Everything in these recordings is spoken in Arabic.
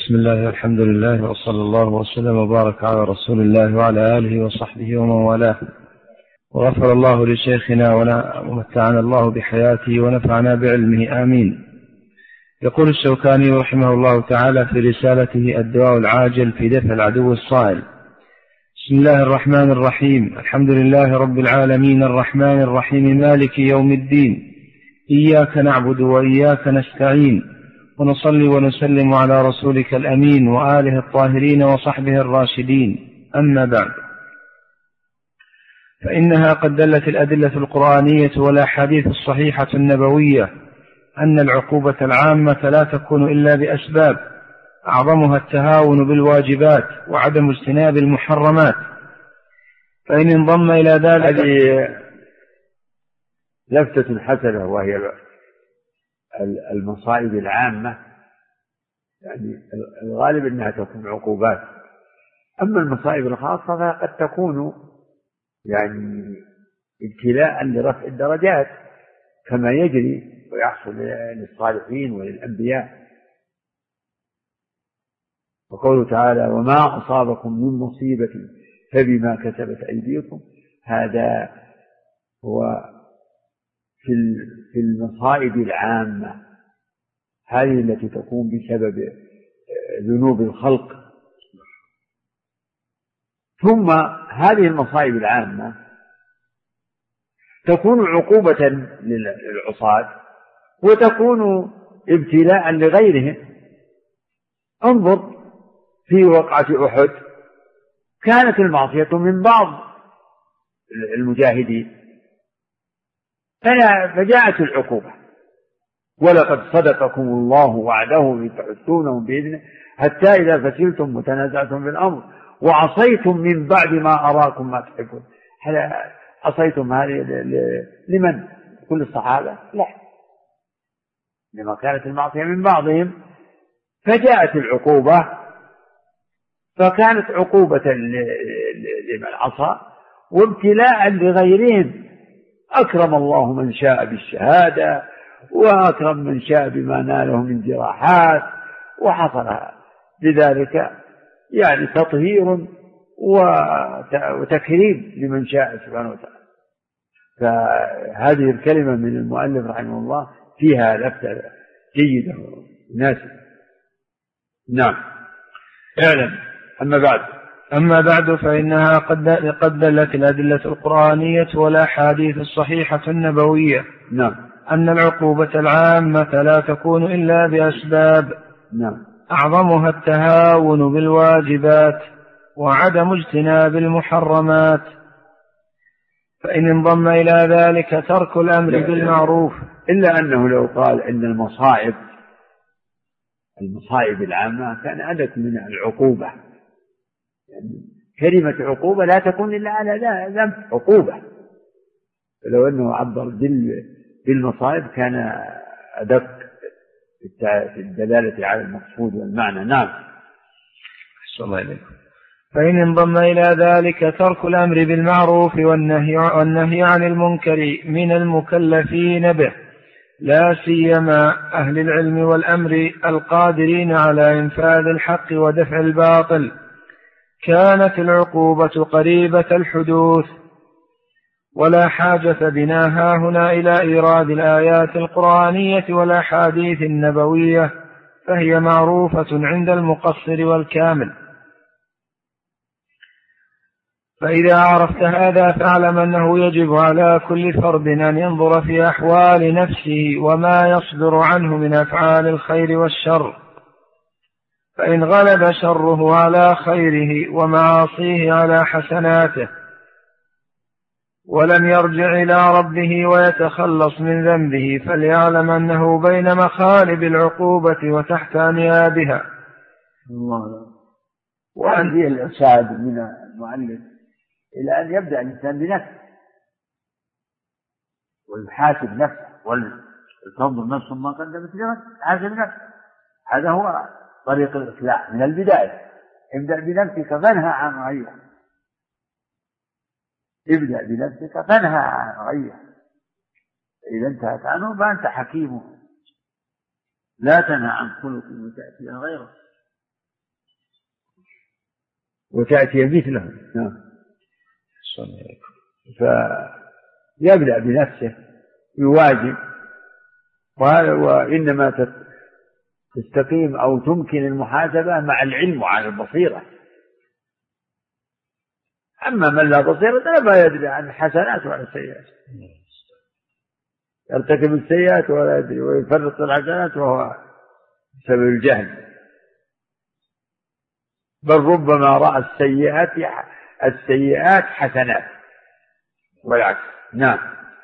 بسم الله والحمد لله وصلى الله وسلم وبارك على رسول الله وعلى آله وصحبه ومن والاه، وغفر الله لشيخنا ومتعنا الله بحياته ونفعنا بعلمه آمين. يقول الشوكاني رحمه الله تعالى في رسالته الدواء العاجل في دفع العدو الصائل: بسم الله الرحمن الرحيم، الحمد لله رب العالمين الرحمن الرحيم مالك يوم الدين، إياك نعبد وإياك نستعين، ونصلي ونسلم على رسولك الأمين وآله الطاهرين وصحبه الراشدين، أما بعد، فإنها قد دلت الأدلة القرآنية والأحاديث الصحيحة النبوية أن العقوبة العامة لا تكون إلا بأسباب، أعظمها التهاون بالواجبات وعدم اجتناب المحرمات. فإن انضم إلى ذلك هذه لفتة حسنة، وهي المصائب العامة، يعني الغالب أنها تكون عقوبات. أما المصائب الخاصة فقد تكون يعني ابتلاء لرفع الدرجات كما يجري ويحصل للصالحين وللأنبياء. وقوله تعالى: وما أصابكم من مصيبة فبما كسبت أيديكم. هذا هو في المصائب العامة، هذه التي تكون بسبب ذنوب الخلق. ثم هذه المصائب العامة تكون عقوبة للعصاة وتكون ابتلاء لغيرهم. انظر في وقعة أحد، كانت المعصية من بعض المجاهدين فجاءت العقوبة: ولقد صدقكم الله وعده إذ تحسونهم بإذنه حتى إذا فشلتم وتنازعتم في الأمر وعصيتم من بعد ما أراكم ما تحبون. عصيتم هذه لمن؟ كل الصحابة؟ لا، لما كانت المعصية من بعضهم. فجاءت العقوبة، فكانت عقوبة لمن عصى وابتلاء لغيرهم. أكرم الله من شاء بالشهادة، وأكرم من شاء بما ناله من جراحات، وحصل بذلك يعني تطهير وتكريم لمن شاء سبحانه وتعالى. فهذه الكلمة من المؤلف رحمه الله فيها لفتة جيدة مناسبة. نعم. اعلم. أما بعد فإنها قد دلت الأدلة القرآنية والأحاديث الصحيحة النبوية نعم أن العقوبة العامة لا تكون إلا بأسباب، نعم، أعظمها التهاون بالواجبات وعدم اجتناب المحرمات. فإن انضم إلى ذلك ترك الأمر بالمعروف. إلا أنه لو قال إن المصائب العامة كان أدت من العقوبة، يعني كلمة عقوبة لا تكون إلا على ذنب عقوبة. فلو أنه عبر بالمصائب كان أدق في الدلالة على المقصود والمعنى. نعم. أحسن الله إليكم. فإن انضم إلى ذلك ترك الأمر بالمعروف والنهي عن المنكر من المكلفين به، لا سيما أهل العلم والأمر القادرين على إنفاذ الحق ودفع الباطل، كانت العقوبة قريبة الحدوث. ولا حاجة بنا هاهنا إلى إيراد الآيات القرآنية والأحاديث النبوية، فهي معروفة عند المقصر والكامل. فإذا عرفت هذا فاعلم أنه يجب على كل فرد أن ينظر في أحوال نفسه وما يصدر عنه من أفعال الخير والشر، فإن غلب شره على خيره ومعاصيه على حسناته ولم يرجع إلى ربه ويتخلص من ذنبه، فليعلم أنه بين مخالب العقوبة وتحت أنيابها. وأن فيه الإرشاد من المؤلف إلى أن يبدأ الإنسان بنفسه ويحاسب نفسه، ولتنظر نفس ما قدمت لغد، حاسب نفسه. هذا هو طريق الإصلاح من البداية. ابدأ بنفسك فانهى عن غيرك. ابدأ بنفسك فانهى عن غيرك، إذا انتهت عنه فأنت حكيمه. لا تنهى عن خلق وتأتي غيره. وتأتي مثلهم. فيبدأ بنفسه يواجب، وإنما تستقيم أو تمكن المحاسبة مع العلم وعلى البصيرة. أما من لا بصيرة لا يدري عن الحسنات وعن السيئات، يرتكب السيئات ولا يدري ويفرط الحسنات وهو بسبب الجهل، بل ربما رأى السيئات حسنات والعكس. نعم.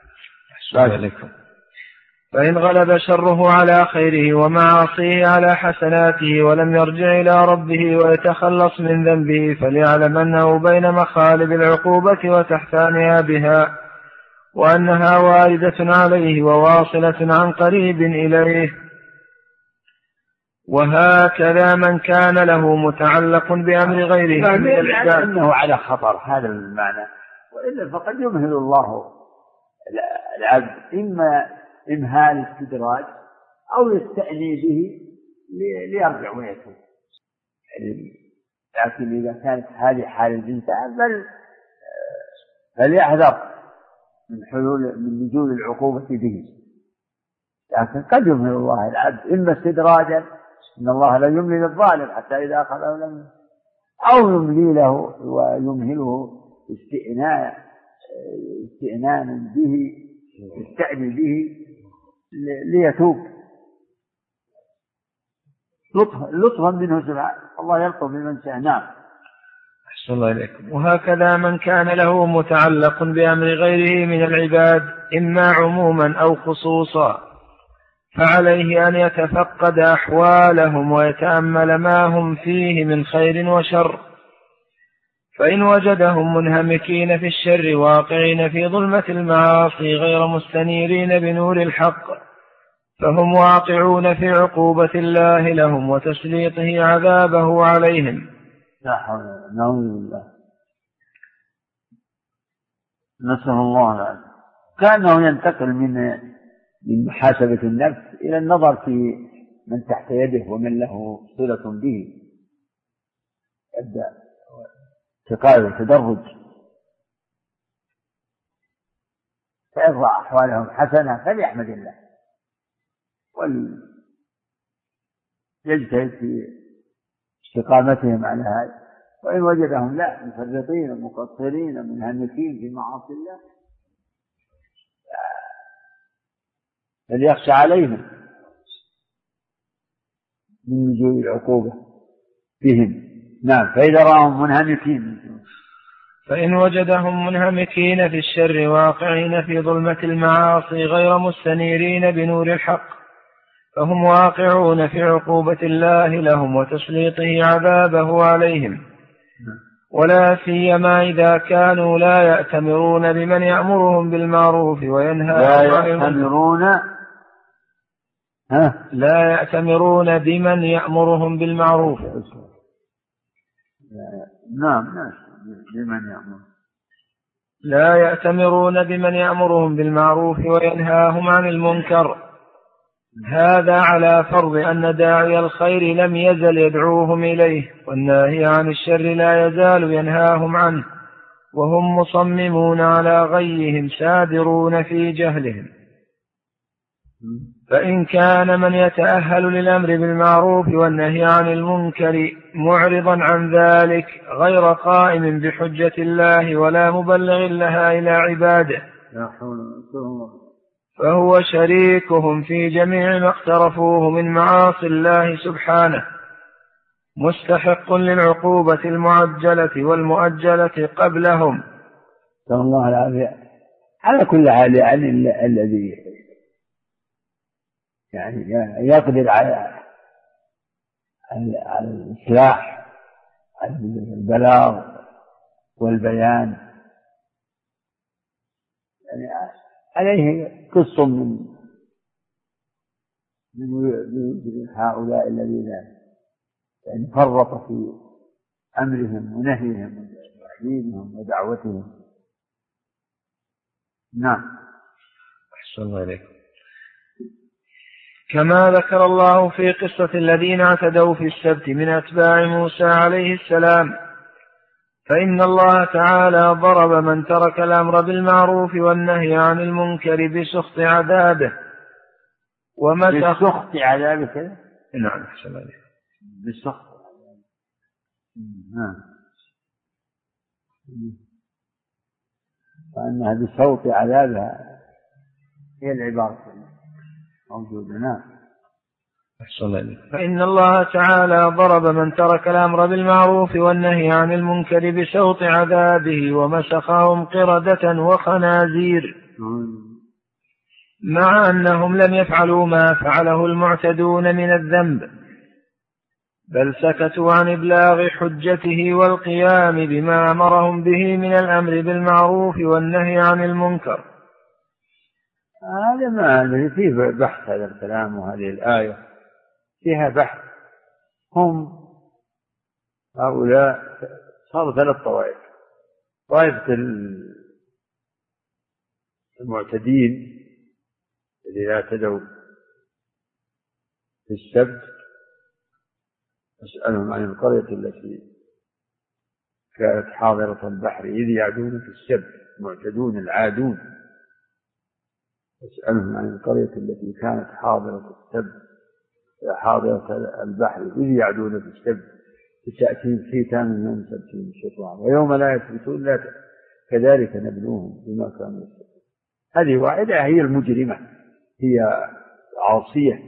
فإن غلب شره على خيره ومعاصيه على حسناته ولم يرجع إلى ربه ويتخلص من ذنبه، فليعلم أنه بين مخالب العقوبة وتحتانها بها، وأنها واردة عليه وواصلة عن قريب إليه. وهكذا من كان له متعلق بأمر غيره من العباد، أنه على خطر، هذا المعنى. وإلا فقد يمهل الله العبد، إما إمهال استدراج أو يستأني به ليرجع ويتوب. لكن إذا كانت هذه حال الإنسان فليحذر من نزول العقوبة به. لكن قد يمهل الله العبد إما استدراجا، إن الله لا يملي للظالم حتى إذا أخذه لم، أو يملي له ويمهله استئنانا به، يستأني به ليتوب لطفا منه سبحانه. الله يلطف بمن شاء. نعم. أحسن الله إليكم. وهكذا من كان له متعلق بأمر غيره من العباد إما عموما أو خصوصا، فعليه أن يتفقد أحوالهم ويتأمل ما هم فيه من خير وشر. فإن وجدهم منهمكين في الشر واقعين في ظلمة المعاصي غير مستنيرين بنور الحق، فهم واقعون في عقوبة الله لهم وتسليطه عذابه عليهم. لا حول ولا قوة إلا بالله. نسأل الله العافية. كأنه ينتقل من محاسبة النفس إلى النظر في من تحت يده ومن له صلة به. يبدأ تقارب تدرج، فإن رأى أحوالهم حسنة فليحمد الله وليجتهد في استقامتهم على هذا. وإن وجدهم لا مفرطين ومقصرين منهمكين في معاصي الله فليخشى عليهم من نزول العقوبة بهم. نعم. فإذا رأهم منهمكين، فإن وجدهم منهمكين في الشر واقعين في ظلمة المعاصي غير مستنيرين بنور الحق، فهم واقعون في عقوبة الله لهم وتسليطه عذابه عليهم. ولا سيما إذا كانوا لا يأتمرون بمن يأمرهم بالمعروف وينهاهم عن المنكر. لا يأتمرون بمن يأمرهم بالمعروف. نعم. بمن يأمر. لا يأتمرون بمن يأمرهم بالمعروف وينهاهم عن المنكر. هذا على فرض أن داعي الخير لم يزل يدعوهم إليه، والناهي عن الشر لا يزال ينهاهم عنه، وهم مصممون على غيهم سادرون في جهلهم. فإن كان من يتأهل للأمر بالمعروف والنهي عن المنكر معرضا عن ذلك غير قائم بحجة الله ولا مبلغ لها إلى عباده، فهو شريكهم في جميع ما اقترفوه من معاصي الله سبحانه، مستحق للعقوبة المعجلة والمؤجلة قبلهم. صلى الله العافية. على كل حال يعني الذي يعني يقدر على الإصلاح، على البلاغ والبيان، يعني عليه قسط من هؤلاء الذين يعني فرطوا في أمرهم ونهيهم وتعليمهم ودعوتهم. نعم. أحسن الله إليكم. كما ذكر الله في قصة الذين اعتدوا في السبت من أتباع موسى عليه السلام فإن الله تعالى ضرب من ترك الأمر بالمعروف والنهي عن المنكر بسخط عذابه بسخط عذابه كذا. نعم أحسن عليك. بسخط فإنها بصوت عذابها هي العبارة موجودة. نعم. فإن الله تعالى ضرب من ترك الأمر بالمعروف والنهي عن المنكر بسوط عذابه ومسخهم قردة وخنازير، مع أنهم لم يفعلوا ما فعله المعتدون من الذنب، بل سكتوا عن إبلاغ حجته والقيام بما أمرهم به من الأمر بالمعروف والنهي عن المنكر. هذا ما فيه بحث هذا الكلام، وهذه الآية فيها بحث. هم هؤلاء صاروا 3 طوائف: طائفة المعتدين الذين اعتدوا في السبت، أسألهم عن القرية التي كانت حاضرة البحر إذ يعدون في السبت، معتدون العادون. أسألهم عن القرية التي كانت حاضرة السبت حاضرة البحر إذ يعدون في السبت تأتيهم حيتان يوم سبتهم شطعا ويوم لا يثبتون لا كذلك نبلوهم بما كانوا يكسبون. هذه واحدة هي المجرمة، هي عاصية،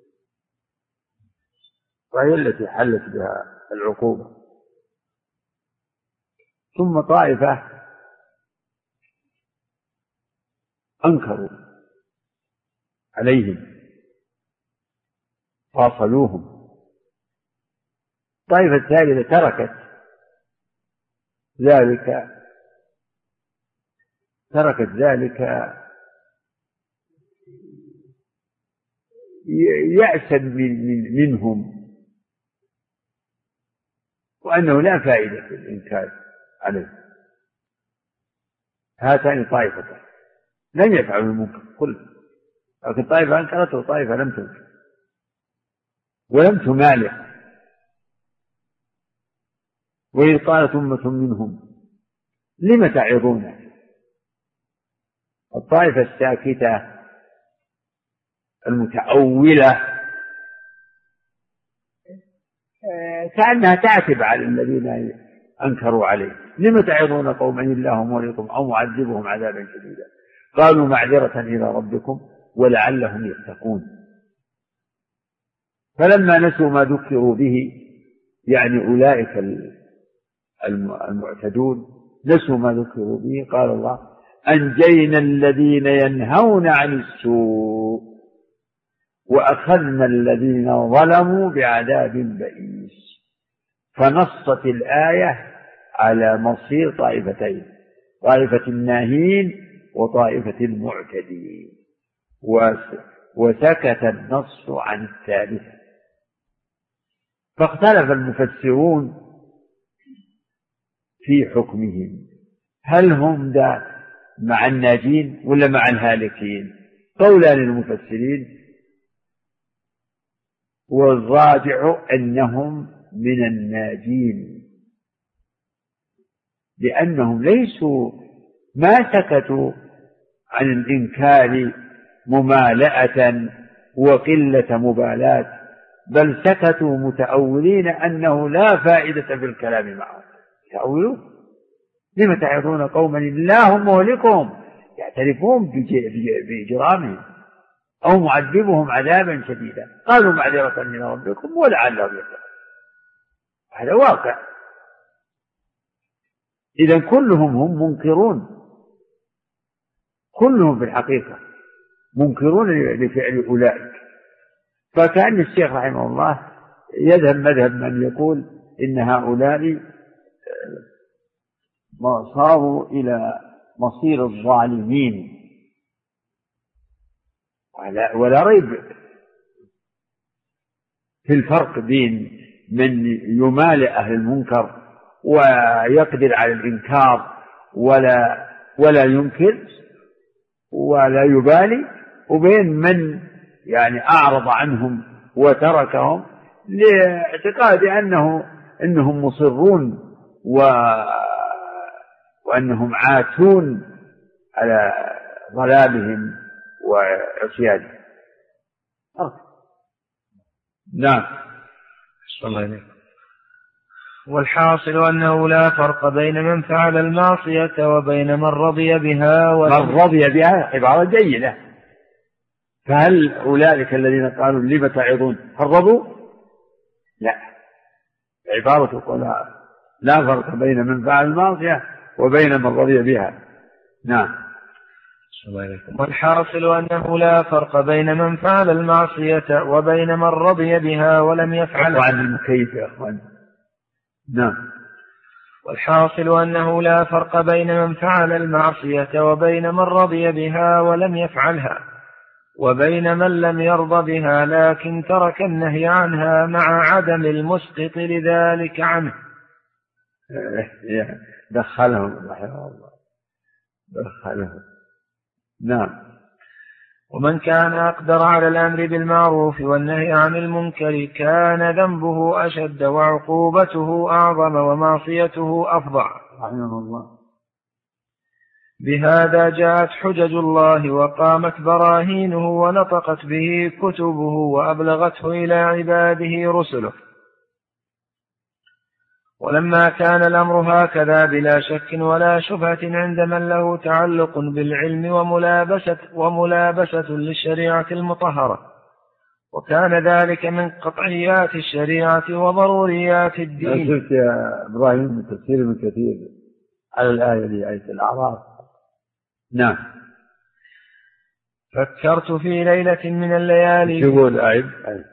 وهي التي حلت بها العقوبة. ثم طائفة أنكروا عليهم فاصلوهم. الطائفة الثالثة تركت ذلك يأسا منهم، وأنه لا فائدة في الإنكار عليه. هاتان طائفتان لم يفعلوا المنكر كله، لكن طائفة أنكرته وطائفة لم تنكر ولم تمالح. وإذ قالت أمة منهم لم تعظون. الطائفة الساكتة المتأولة كأنها تعتب على الذين أنكروا عليه: لم تعظون قوما الله مهلكهم أو معذبهم عذابا شديدا، قالوا معذرة إلى ربكم ولعلهم يتقون. فلما نسوا ما ذكروا به، يعني أولئك المعتدون نسوا ما ذكروا به، قال الله: أنجينا الذين ينهون عن السوء وأخذنا الذين ظلموا بعذاب بئيس. فنصت الآية على مصير طائفتين: طائفة الناهين وطائفة المعتدين، وسكت النص عن الثالثة. فاختلف المفسرون في حكمهم، هل هم مع الناجين ولا مع الهالكين؟ قولان للمفسرين، والراجع أنهم من الناجين، لأنهم ليسوا ما سكتوا عن الإنكار ممالأة وقلة مبالاة، بل سكتوا متأولين أنه لا فائدة في الكلام معهم. تأولوا: لم تعظون قوما الله مهلكهم، يعترفون بإجرامهم أو معذبهم عذابا شديدا، قالوا معذرة من ربكم ولعلهم يتقون. هذا واقع. إذن كلهم هم منكرون، كلهم في الحقيقة منكرون لفعل أولئك. فكأن الشيخ رحمه الله يذهب مذهب من يقول إن هؤلاء صاروا إلى مصير الظالمين، ولا ريب في الفرق بين من يمالئ أهل المنكر ويقدر على الإنكار ولا ينكر ولا يبالي، وبين من يعني أعرض عنهم وتركهم لاعتقاد أنهم مصرون وأنهم عاتون على ضلالهم وعصيانهم. نعم. صلى الله عليه وسلم. والحاصل أنه لا فرق بين من فعل المعصية وبين من رضي بها. من رضي بها عبارة جيدة. فهل أولئك الذين قالوا لم تعظون هل رضوا؟ لا، عبارة قولها لا فرق بين من فعل المعصية وبين من رضي بها. نعم. والحاصل أنه لا فرق بين من فعل المعصية وبين من رضي بها ولم يفعلها. عن المكيف يا أخوان. نعم. والحاصل أنه لا فرق بين من فعل المعصية وبين من رضي بها ولم يفعلها، وبين من لم يرض بها لكن ترك النهي عنها مع عدم المسقط لذلك عنه. دخلهم رحمه الله، دخلهم. نعم. ومن كان أقدر على الأمر بالمعروف والنهي عن المنكر كان ذنبه أشد وعقوبته أعظم ومعصيته أفظع رحمه الله. بهذا جاءت حجج الله وقامت براهينه ونطقت به كتبه وأبلغته إلى عباده رسله. ولما كان الأمر هكذا بلا شك ولا شبهة عند من له تعلق بالعلم وملابسة للشريعة المطهرة، وكان ذلك من قطعيات الشريعة وضروريات الدين. شفت يا إبراهيم من تفسير ابن كثير على الآية دي، آية الأعراف. نعم. فكرت في ليلة من الليالي. يقول أعب.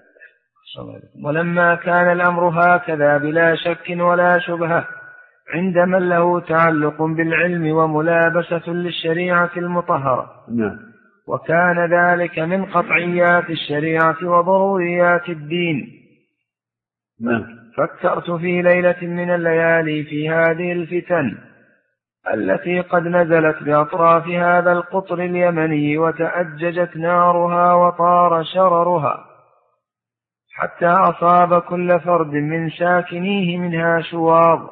ولما كان الأمر هكذا بلا شك ولا شبهة عند من له تعلق بالعلم وملابسة للشريعة المطهرة، نعم. وكان ذلك من قطعيات الشريعة وضروريات الدين. نعم. فكرت في ليلة من الليالي في هذه الفتن التي قد نزلت بأطراف هذا القطر اليمني وتأججت نارها وطار شررها حتى أصاب كل فرد من ساكنيه منها شواظ،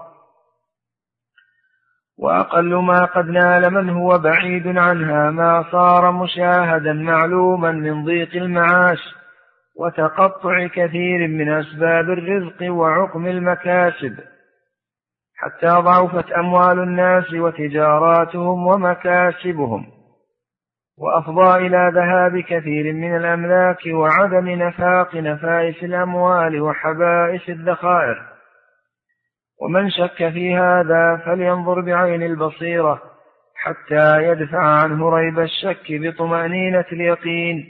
وأقل ما قد نال من هو بعيد عنها ما صار مشاهدا معلوما من ضيق المعاش وتقطع كثير من أسباب الرزق وعقم المكاسب، حتى ضعفت أموال الناس وتجاراتهم ومكاسبهم، وأفضى إلى ذهاب كثير من الأملاك وعدم نفاق نفائس الأموال وحبائس الذخائر. ومن شك في هذا فلينظر بعين البصيرة حتى يدفع عنه ريب الشك بطمأنينة اليقين.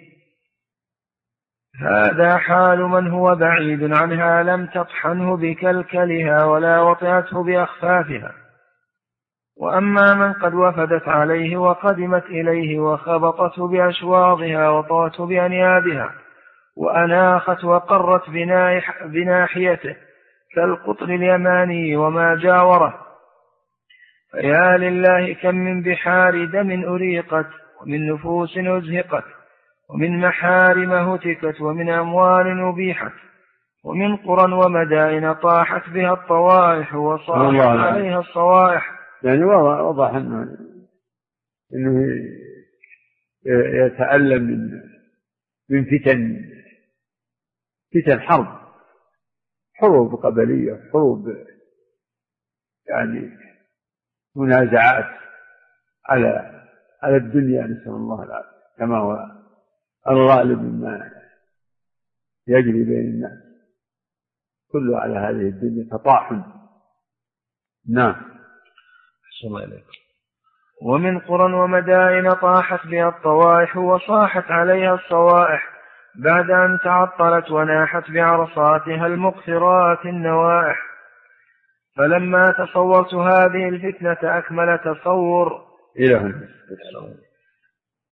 هذا حال من هو بعيد عنها لم تطحنه بكلكلها ولا وطئته بأخفافها. وأما من قد وفدت عليه وقدمت إليه وخبطته بأشواظها وطوته بأنيابها وأناخت وقرت بناحيته كالقطر اليماني وما جاوره، فيا لله كم من بحار دم أريقت ومن نفوس أزهقت ومن محارم هتكت ومن أموال أبيحت ومن قرى ومدائن طاحت بها الطوائح وصاحت عليها الصوائح. يعني وضح أنه يتألم من فتن حروب قبلية، حروب يعني منازعات على الدنيا، نسأل الله العافية، كما هو الغالب مما يجري بين الناس كله على هذه الدنيا تطاحن. نعم. ومن قرى ومدائن طاحت بها الطوائح وصاحت عليها الصوائح بعد أن تعطلت وناحت بعرصاتها المقصرات النوائح. فلما تصورت هذه الفتنة أكمل تصور إلى هنا